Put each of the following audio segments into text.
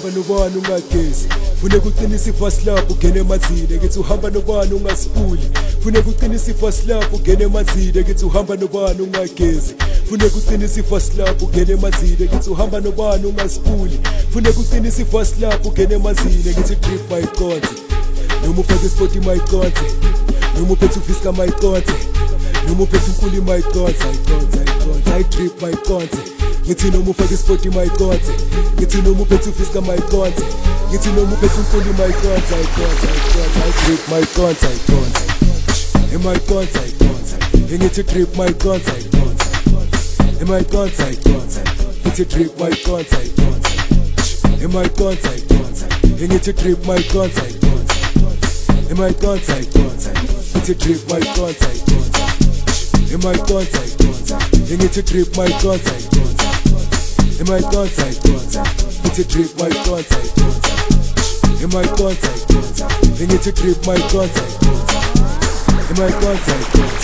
uhamba nobani ungagezi funeka uqinise ifasi lapho ungene emanzini ngithi uhamba nobani ungasipuli funeka uqinise ifasi lapho ungene emanzini ngithi uhamba nobani ungagezi funeka uqinise ifasi lapho ungene emanzini ngithi uhamba nobani ungasipuli funeka uqinise ifasi lapho ungene emanzini ngithi drip mayiconse noma uphethe ispoti mayiconse noma uphethe ufiska mayiconse noma uphethe unkuli mayiconse I drip mayiconse ngithi noma ufake ispoti mayiconse ngithi noma uphethe ufiska mayiconse ngithi noma uphethe unkuli mayiconse I drip mayiconse mayiconse ngithi drip mayiconse mayiconse ngithi drip mayiconse mayiconse ngithi drip mayiconse mayiconse ngithi drip mayiconse mayiconse ngithi drip mayiconse mayiconse ngithi drip mayiconse mayiconse ngithi drip mayiconse mayiconse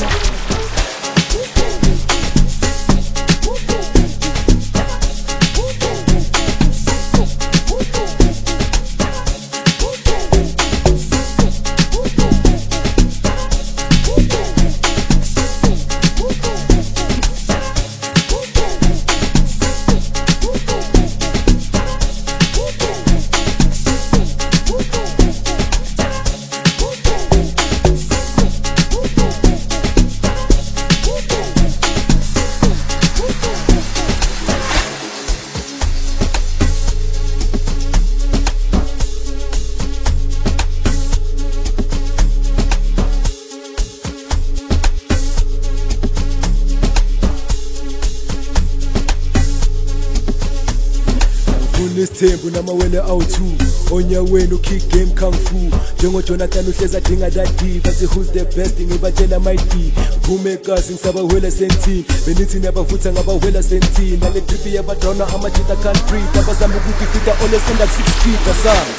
Nesithembu namawele awu2 onyaweni ukick game kung fu njengo Jonathan uhleza dinga dadi bathi who's the best ngibatshela my D kume kasi ngisaba wela sentini benithi niyabavutha ngabawela sentini nale trip yabadrona amajita can't breathe abazama ukuthi fita always end up 6 feet asanga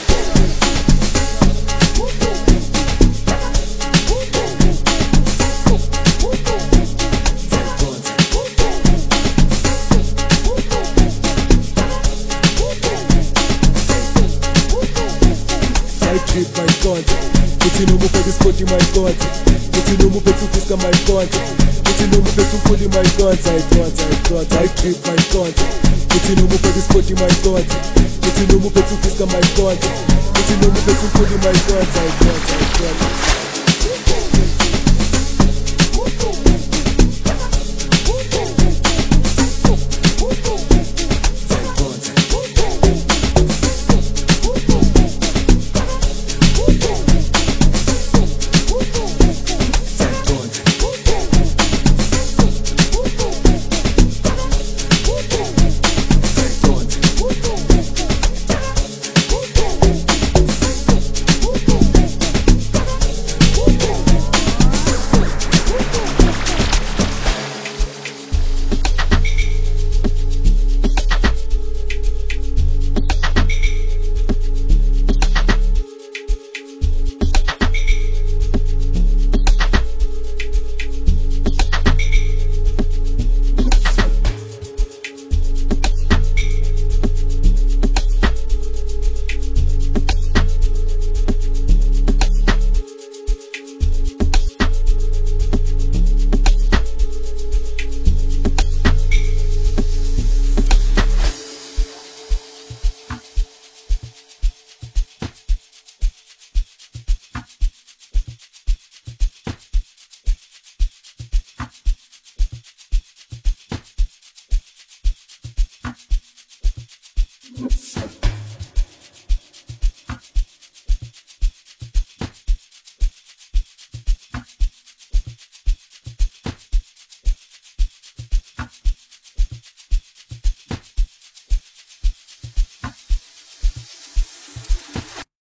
drip mayiconse ngithi noma uphethe ispoti mayiconse ngithi noma uphethe ufiska mayiconse ngithi noma uphethe unkuli mayiconse I drip mayiconse ngithi noma uphethe ispoti mayiconse ngithi noma uphethe ufiska mayiconse ngithi noma uphethe unkuli mayiconse